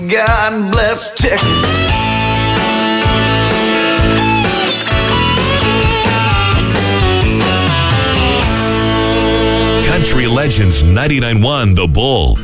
God bless Texas. Country Legends 99.1 The Bull.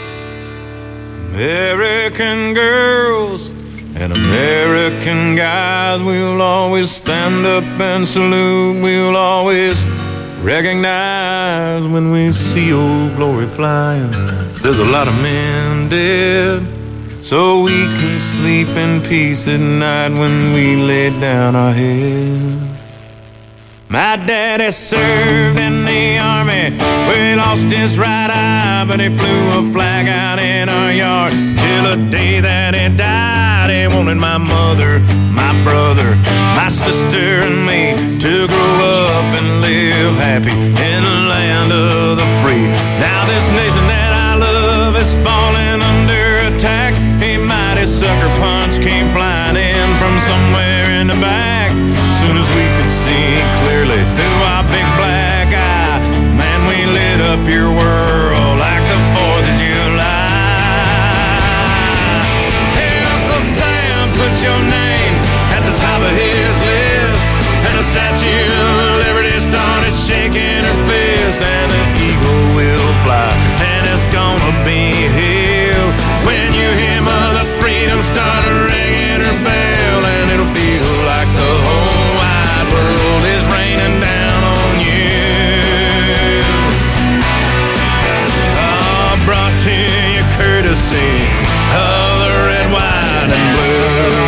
American girls and American guys, we'll always stand up and salute. We'll always recognize when we see old glory flying. There's a lot of men dead, so we can sleep in peace at night when we lay down our head. My daddy served in the army, where he lost his right eye, but he flew a flag out in our yard till the day that he died. He wanted my mother, my brother, my sister and me to grow up and live happy in the land of the free. Now this nation that I love is falling under attack. A mighty sucker punch came flying in from somewhere in the back. Soon as we could see clearly through our big black eye, man, we lit up your world like the 4th of July. Hey, Uncle Sam, put your name at the top of his list, and the Statue of Liberty started shaking her fist, and the eagle will fly, and it's gonna be here when you hear Mother Freedom start ringing her bell, and it'll feel like the whole wide world is raining down on you. Brought to you courtesy of the red, white, and blue.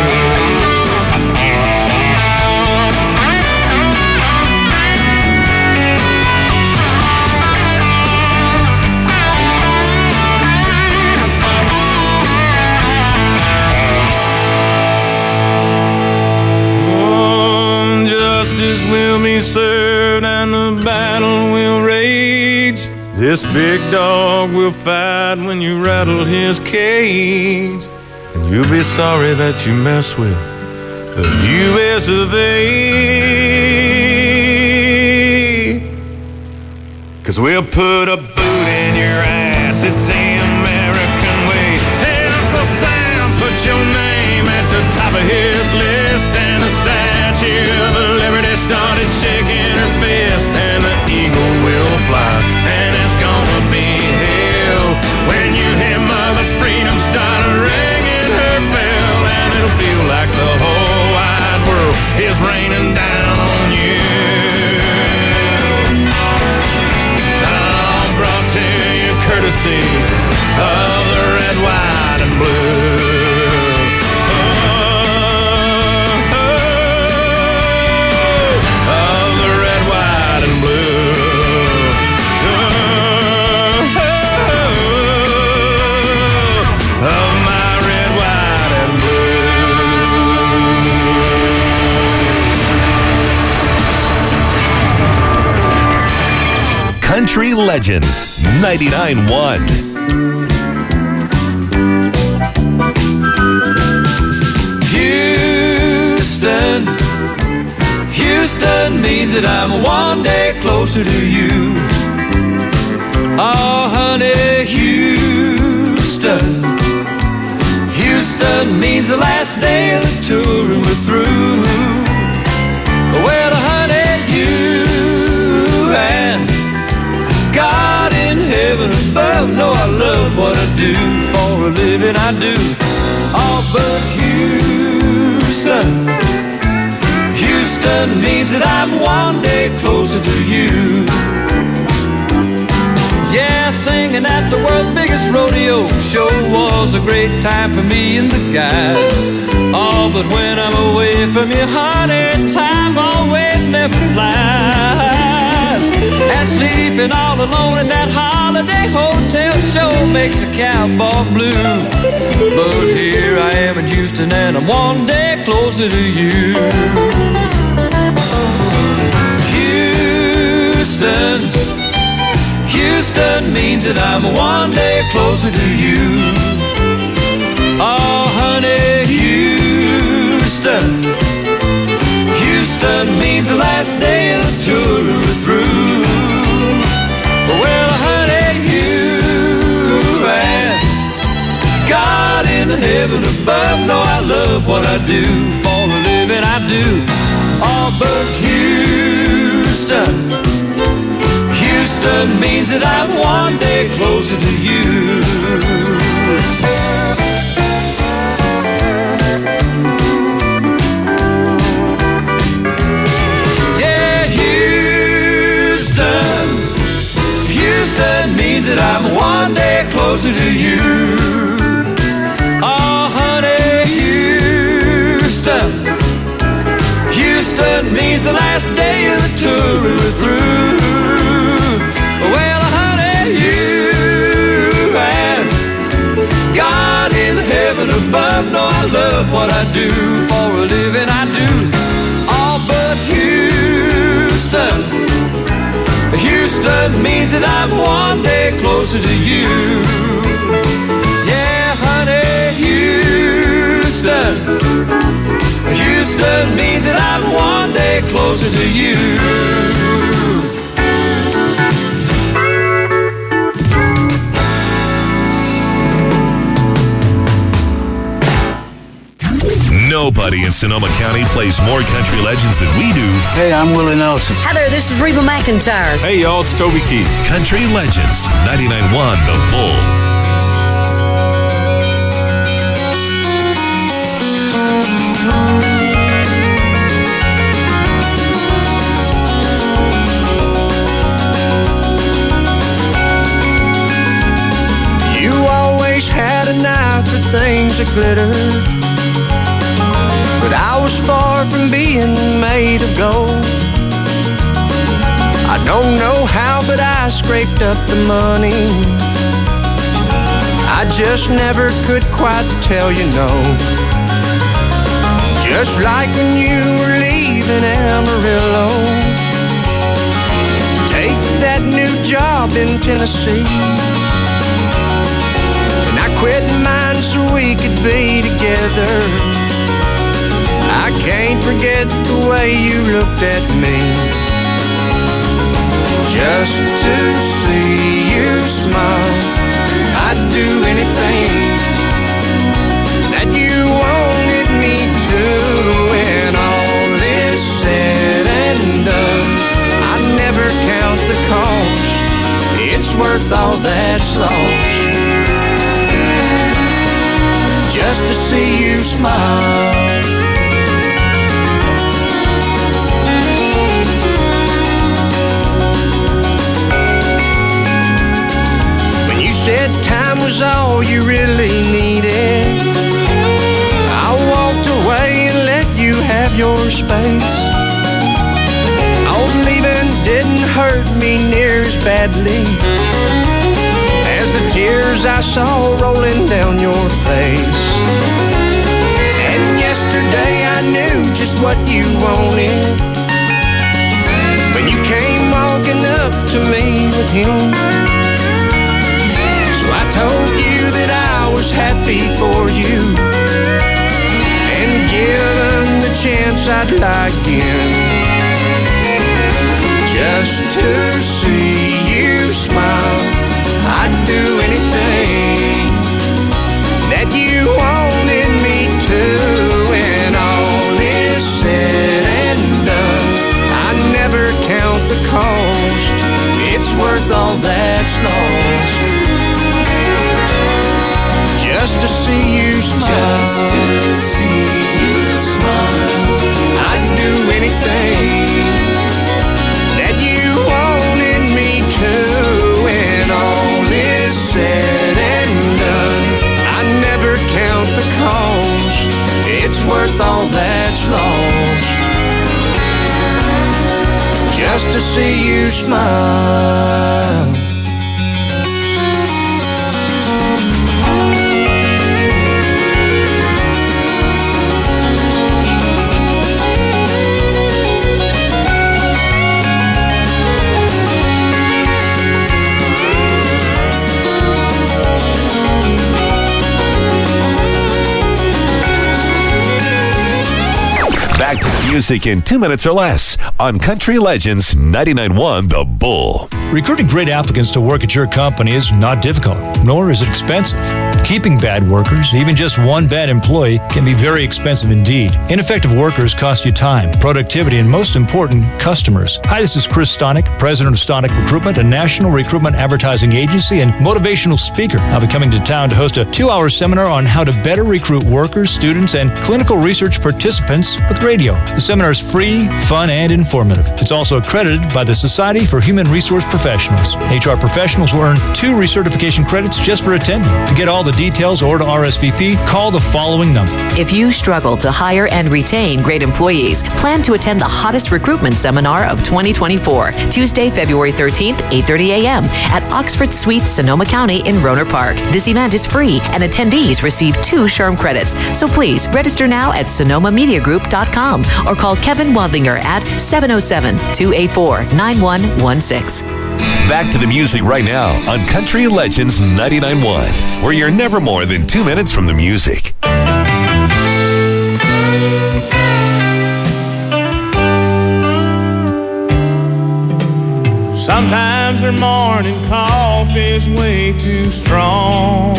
Justice will be served and the battle will rage. This big dog will fight when you rattle his cage, and you'll be sorry that you mess with the U.S. of A. 'Cause we'll put a boot in your ass, it's the American way. Hey, Uncle Sam, put your name at the top of his list, and the Statue of Liberty started shaking her fist, and the eagle will fly, and it's gonna be hell when you hear Mother Freedom start ringing her bell, and it'll feel like the whole wide world is raining down on you. Brought to you courtesy of the red, white, and blue. Country Legends 99.1. Houston, Houston means that I'm one day closer to you. Oh, honey, Houston, Houston means the last day of the tour and we're through. Well, honey, you and God in heaven above know I love what I do. For a living I do. Oh, but Houston, Houston means that I'm one day closer to you. Yeah, singing at the world's biggest rodeo show was a great time for me and the guys. Oh, but when I'm away from you, honey, time always never flies. And sleeping all alone in that holiday hotel show makes a cowboy blue. But here I am in Houston and I'm one day closer to you. Houston, Houston means that I'm one day closer to you. Oh, honey, Houston, Houston means the last day of the tour we're through. Well, honey, you and God in heaven above, know I love what I do. For a living I do. Oh, but Houston, Houston means that I'm one day closer to you. Yeah, Houston, Houston means that I'm one day closer to you. Oh, honey, Houston, Houston means the last day of the tour is through. Well, honey, you and God in heaven above know I love what I do. For a living I do. Oh, but Houston, Houston means that I'm one day closer to you. Yeah, honey, Houston, Houston means that I'm one day closer to you. Nobody in Sonoma County plays more country legends than we do. Hey, I'm Willie Nelson. Hi there, this is Reba McEntire. Hey, y'all, it's Toby Keith. Country Legends, 99.1 The Bull. You always had an eye for things that glitter, but I was far from being made of gold. I don't know how, but I scraped up the money. I just never could quite tell you no. Just like when you were leaving Amarillo, take that new job in Tennessee, and I quit mine so we could be together. I can't forget the way you looked at me. Just to see you smile, I'd do anything that you wanted me to. When all is said and done, I'd never count the cost. It's worth all that's lost, just to see you smile. Said time was all you really needed, I walked away and let you have your space. Old leaving didn't hurt me near as badly as the tears I saw rolling down your face. And yesterday I knew just what you wanted when you came walking up to me with him. I told you that I was happy for you, and given the chance I'd lie again, just to see you smile. I'd do anything that you wanted me to. When all is said and done, I never count the cost. It's worth all that's lost, just to see you smile. Just to see you smile. I'd do anything that you wanted me to. When all is said and done, I never count the cost. It's worth all that's lost, just to see you smile. Back to the music in 2 minutes or less on Country Legends 99.1 The Bull. Recruiting great applicants to work at your company is not difficult, nor is it expensive. Keeping bad workers, even just one bad employee, can be very expensive indeed. Ineffective workers cost you time, productivity, and most important, customers. Hi, this is Chris Stonick, president of Stonick Recruitment, a national recruitment advertising agency and motivational speaker. I'll be coming to town to host a 2-hour seminar on how to better recruit workers, students, and clinical research participants with radio. The seminar is free, fun, and informative. It's also accredited by the Society for Human Resource Professionals. HR professionals will earn 2 recertification credits just for attending. To get all the details or to RSVP, call the following number. If you struggle to hire and retain great employees, plan to attend the hottest recruitment seminar of 2024, Tuesday, February 13th, 8:30 a.m. at Oxford Suites, Sonoma County in Rohnert Park. This event is free and attendees receive 2 SHRM credits. So please register now at sonomamediagroup.com or call Kevin Wadlinger at 707-284-9116. Back to the music right now on Country Legends 99.1, where you're never more than 2 minutes from the music. Sometimes her morning coffee's way too strong,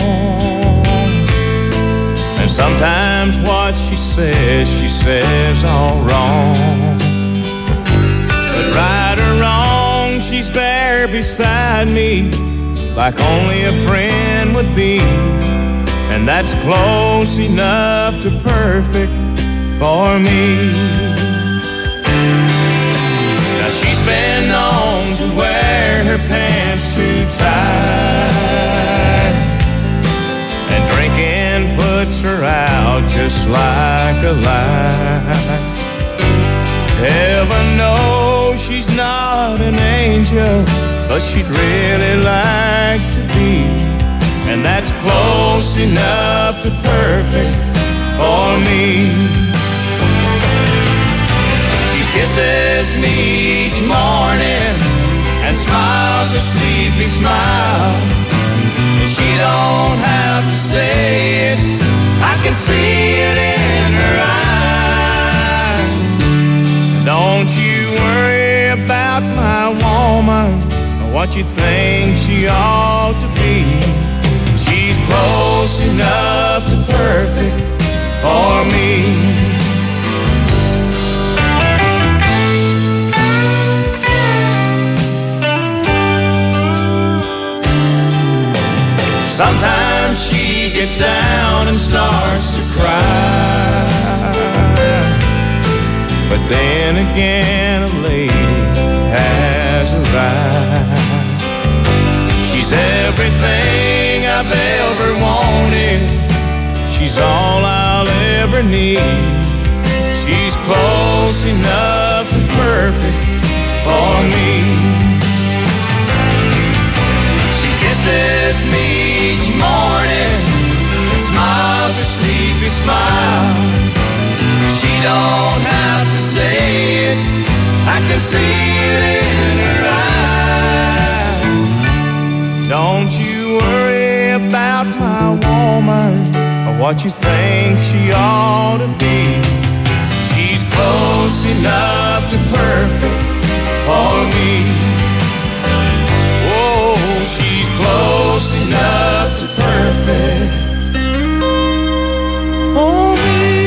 and sometimes what she says all wrong. But right or wrong, she's there beside me like only a friend would be, and that's close enough to perfect for me. Now she's been known to wear her pants too tight, and drinking puts her out just like a light. Heaven knows she's not an angel, but she'd really like to be, and that's close enough to perfect for me. She kisses me each morning and smiles a sleepy smile, and she don't have to say it, I can see it in her eyes. Don't you worry about my woman or what you think she ought to be. She's close enough to perfect for me. Sometimes she gets down and starts to cry, but then again a lady has arrived. She's everything I've ever wanted, she's all I'll ever need. She's close enough to perfect for me. She kisses me each morning and smiles her sleepy smile. She don't have to say it, I can see it in her eyes. Don't you worry about my woman or what you think she ought to be. She's close enough to perfect for me. Oh, she's close enough to perfect for me.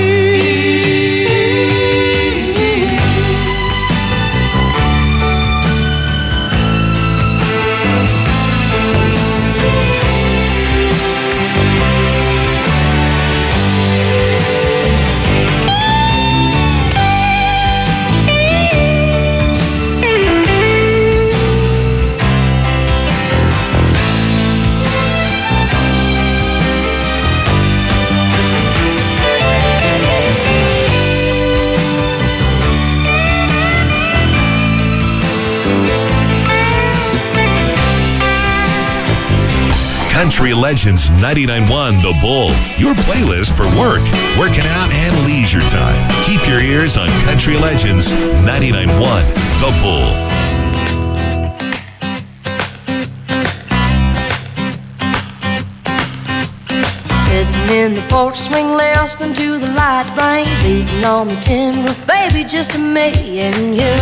Country Legends 99.1 The Bull, your playlist for work, working out, and leisure time. Keep your ears on Country Legends 99.1 The Bull. Sitting in the porch swing, listening to the light rain beating on the tin roof, baby, just me and you,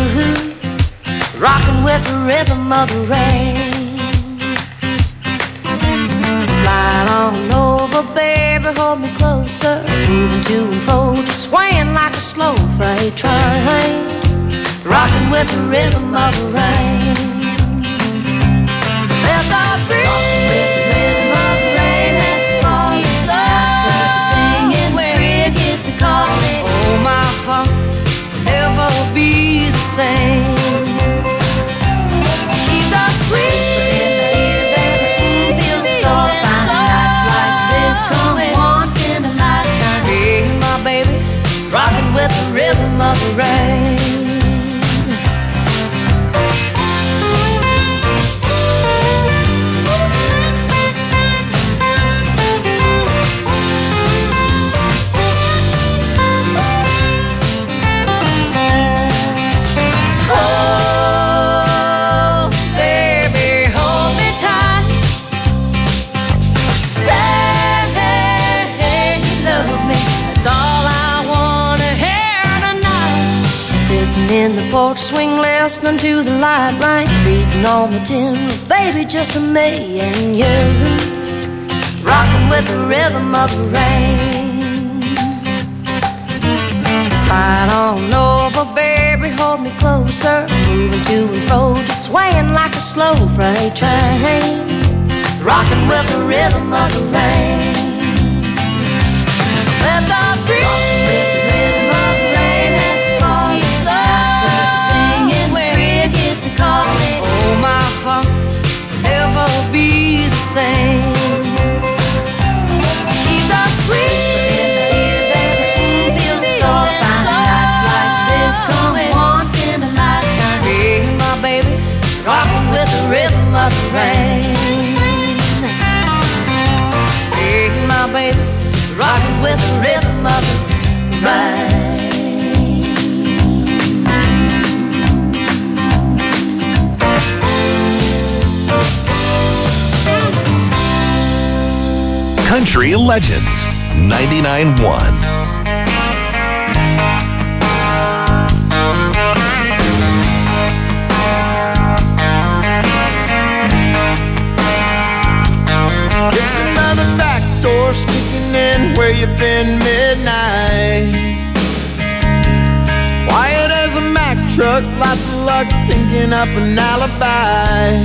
rocking with the rhythm of the rain. Slide Slide on over, baby, hold me closer. Moving to and fro, just swaying like a slow freight train, rocking with the rhythm of the rain. So let the rhythm of the rain and to fall in love, to sing it where it gets a calling. Oh, my heart will never be the same. Keep the sweet rockin' with the rhythm of the rain. Oh, baby, hold me tight. Say you love me, that's all I in the porch swing, listening to the light rain beating on the tin roof, baby, just me and you, rocking with the rhythm of the rain. Slide on over, baby, hold me closer, moving to and fro, just swaying like a slow freight train, rocking with the rhythm of the rain. Let the breeze calling. Oh, my heart will never be the same. Keep the sweet feel so fine. Nights like this come once in a lifetime. Hey, my baby, rocking with the rhythm of the rain. Hey, my baby, rocking with the rhythm of the rain. Country Legends 99.1. It's another back door sneaking in where you've been midnight. Quiet as a Mack truck, lots of luck thinking up an alibi.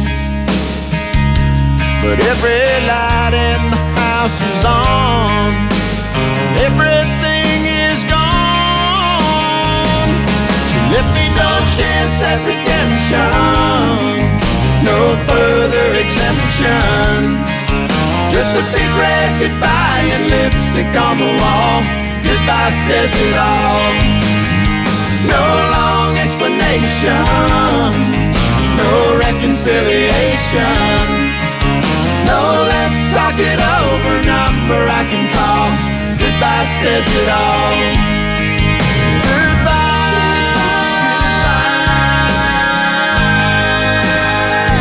But every light in the house is on, everything is gone. She left me no chance at redemption, no further exemption. Just a big red goodbye and lipstick on the wall. Goodbye says it all. No long explanation, no reconciliation. No, let's talk it over, number I can call. Goodbye says it all. Goodbye.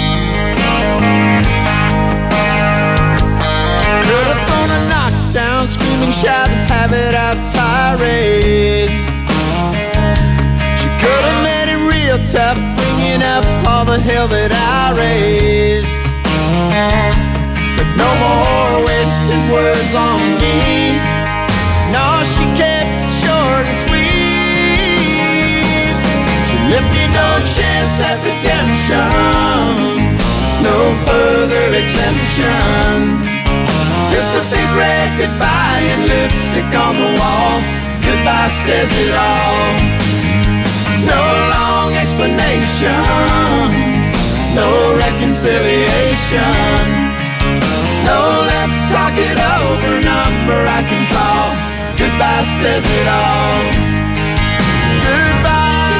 Could have thrown a knockdown, screaming, shout, and have it out tirade. She could have made it real tough, bringing up all the hell that I raised. But no more wasted words on me. No, she kept it short and sweet. She left me no chance at redemption, no further exemption. Just a big red goodbye and lipstick on the wall. Goodbye says it all. No long explanation, no reconciliation. No, let's talk it over, number I can call. Goodbye says it all. Goodbye.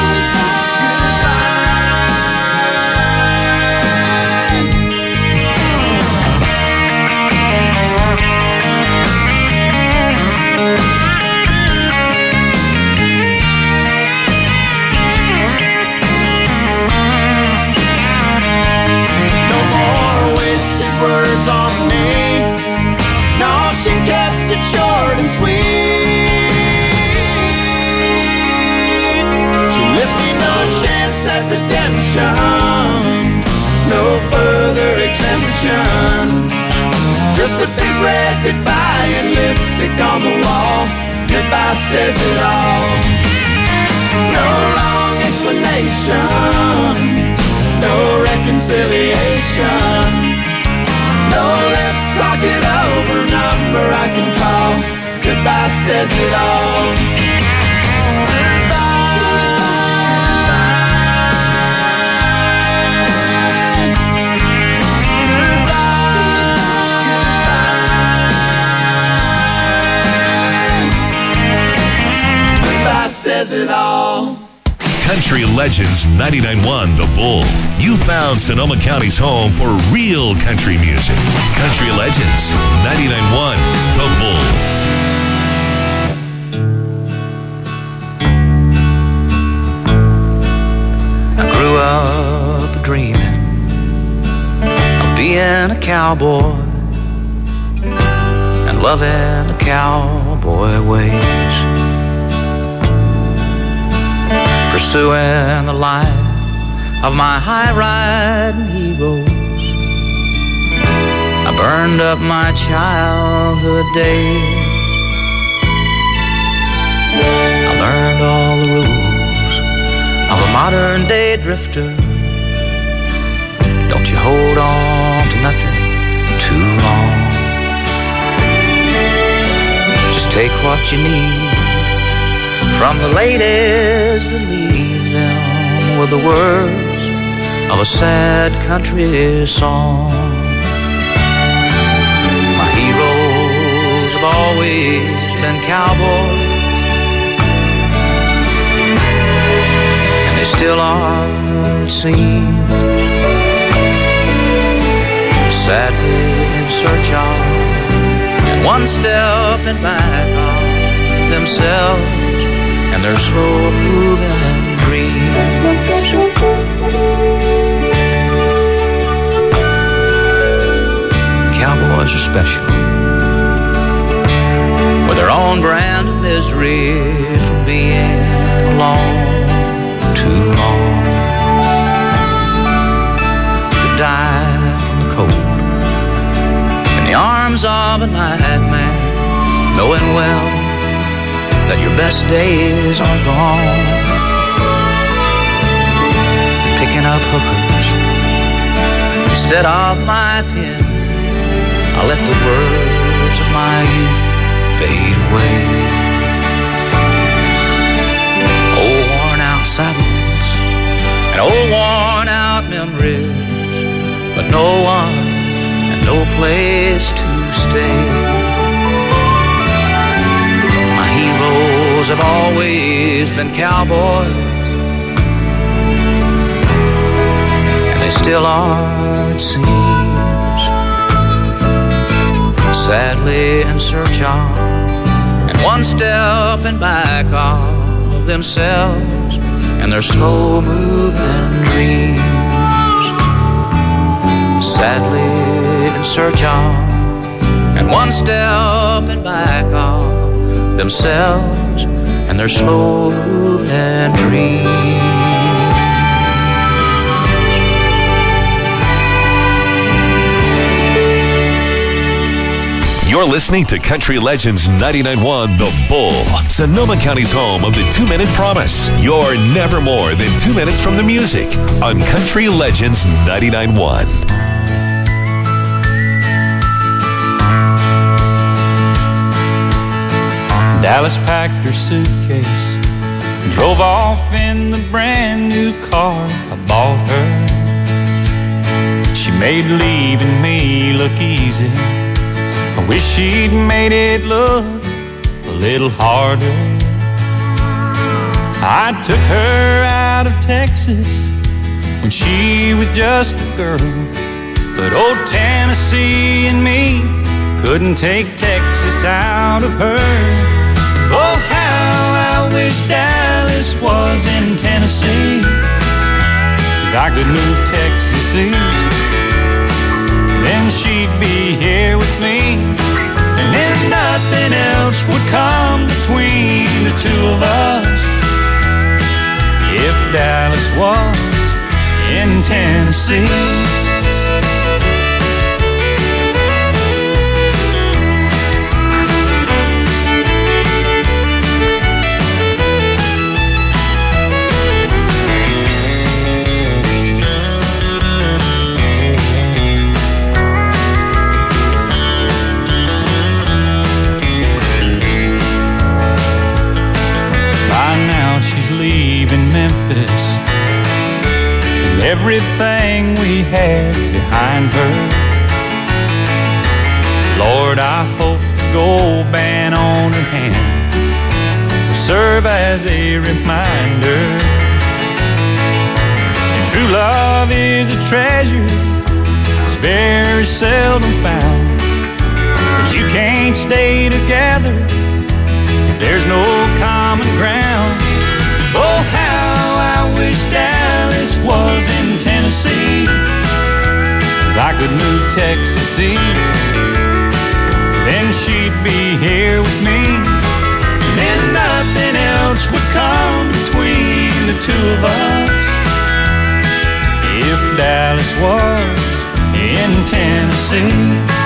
Words on me. No, she kept it short and sweet. She left me no chance at redemption, no further exemption. Just a big red goodbye and lipstick on the wall. Goodbye says it all. No long explanation, no reconciliation, no let's talk it over number I can call. Goodbye says it all. Says it all. Country Legends 99.1 The Bull. You found Sonoma County's home for real country music. Country Legends 99.1 The Bull. I grew up dreaming of being a cowboy and loving the cowboy ways, pursuing the life of my high-riding heroes. I burned up my childhood days. I learned all the rules of a modern-day drifter. Don't you hold on to nothing too long. Just take what you need from the ladies that leave them with the words of a sad country song. My heroes have always been cowboys, and they still are, it seems, sadly in search of, and one step in back of themselves and their slow-moving dreams. Cowboys are special, with their own brand of misery from being alone too long. To die from the cold in the arms of a nightmare, knowing well that your best days are gone. Picking up hookers instead of my pen, I let the words of my youth fade away. Old worn out saddles and old worn out memories, but no one and no place to stay. Heroes have always been cowboys, and they still are, it seems, sadly in search of, and one step in back of themselves and their slow-moving dreams. Sadly in search of, and one step in back of themselves and their slow-moving dreams. You're listening to Country Legends 99.1 The Bull, Sonoma County's home of the 2-Minute Promise. You're never more than 2 minutes from the music on Country Legends 99.1. Dallas packed her suitcase and drove off in the brand new car I bought her. She made leaving me look easy. I wish she'd made it look a little harder. I took her out of Texas when she was just a girl, but old Tennessee and me couldn't take Texas out of her. Oh, how I wish Dallas was in Tennessee, if I could move Texas east, then she'd be here with me, and then nothing else would come between the two of us. If Dallas was in Tennessee, everything we had behind her. Lord, I hope the gold band on her hand will serve as a reminder. And true love is a treasure, it's very seldom found. But you can't stay together if there's no common ground. Oh, how I wish Dallas was in Tennessee. If I could move Texas east, then she'd be here with me. Then nothing else would come between the two of us. If Dallas was in Tennessee.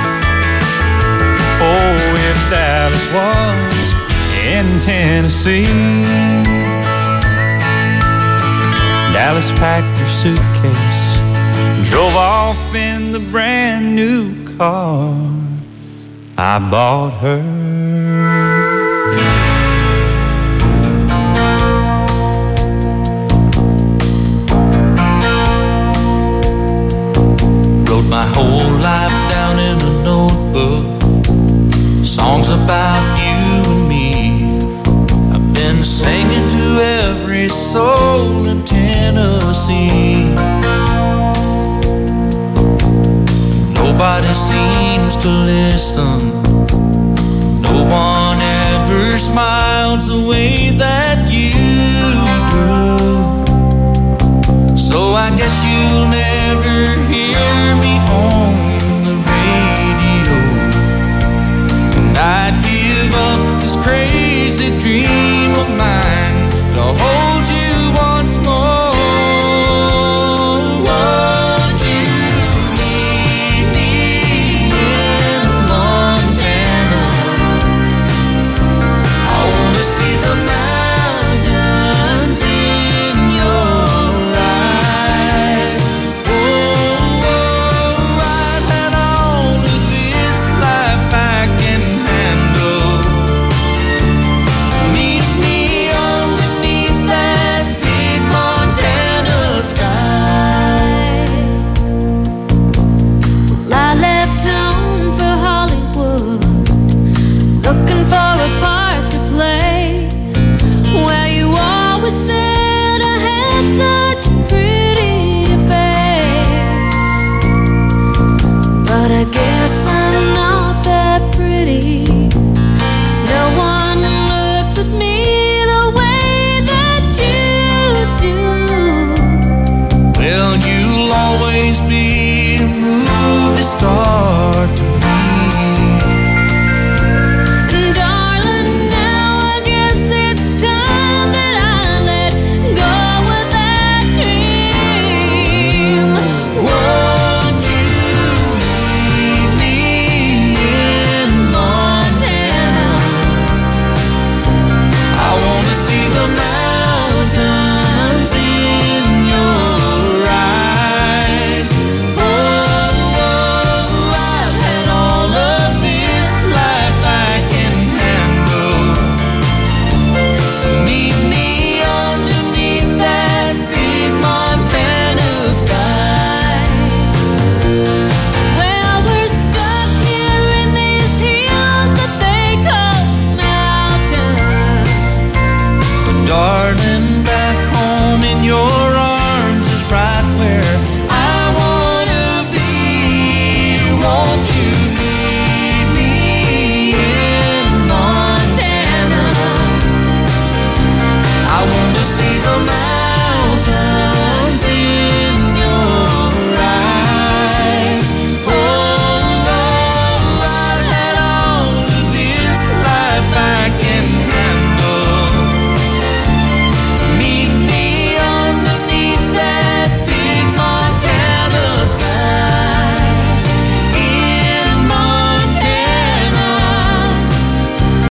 Oh, if Dallas was in Tennessee. Dallas packed her suitcase and drove off in the brand new car I bought her. Wrote my whole life down in a notebook, songs about you and me. I've been singing to every soul in Tennessee. Nobody seems to listen, no one ever smiles the way that you do. So I guess you'll never hear me on the radio, and I'd give up this crazy dream of mine to hold you once more. Would you meet me in Montana? I wanna see the mountains in your eyes. Oh, I've had all of this life I can handle. Meet me underneath that big Montana sky. Well, I left town for Hollywood, looking for a